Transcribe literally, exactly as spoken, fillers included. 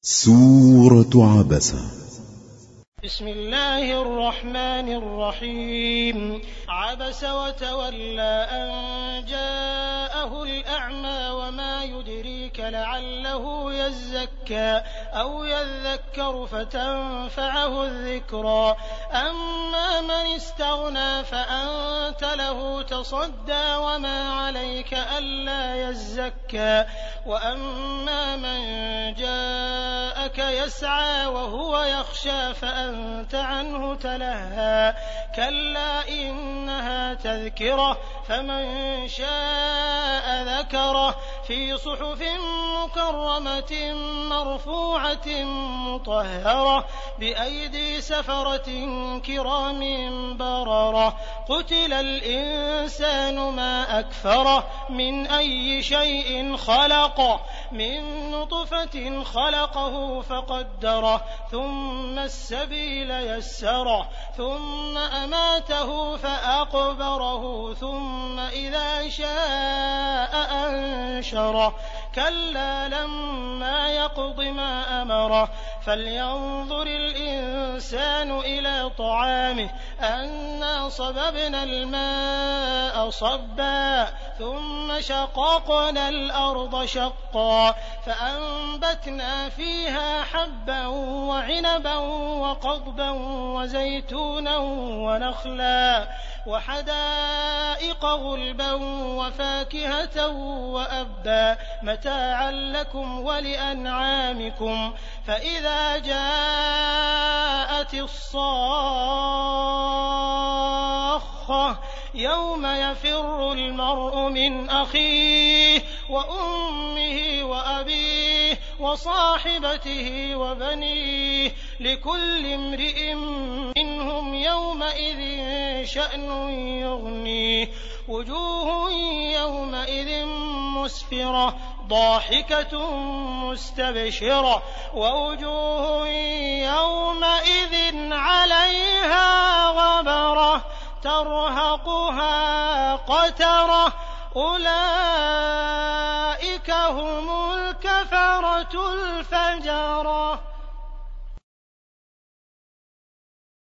سورة عبس. بسم الله الرحمن الرحيم. عبس وتولى أن جاءه الأعمى وما يدريك لعله يزكى أو يذكر فتنفعه الذكرى. أما من استغنى فأنت له تصدى وما عليك ألا يزكى. وأما من جاءك يسعى وهو يخشى فأنت عنه تلهى. كلا إنها تذكرة فمن شاء ذكره في صحف مكرمة مرفوعة مطهرة بأيدي سفرة كرام بررة. قتل الإنسان ما أكفره من أي شيء خلقه من نطفة خلقه فقدره ثم السبيل يسره ثم أماته فأقبره ثم إذا شاء أنشره. كلا لما يقض ما أمره فلينظر الإنسان إلى طعامه أنا صببنا الماء صبا ثم شققنا الأرض شقا فأنبتنا فيها حبا وعنبا وقضبا وزيتونا ونخلا وحدائق غلبا وفاكهة وأبا متاعا لكم ولأنعامكم. فإذا جاءت الصاخة يوم يفر المرء من أخيه وأمه وأبيه وصاحبته وبنيه لكل امرئ منهم يومئذ شأن يغنيه. وجوه يومئذ مسفرة ضاحكة مستبشرة ووجوه يومئذ عليها غبرة ترهقها قترة. أولئك هم الكفرة الفجرة.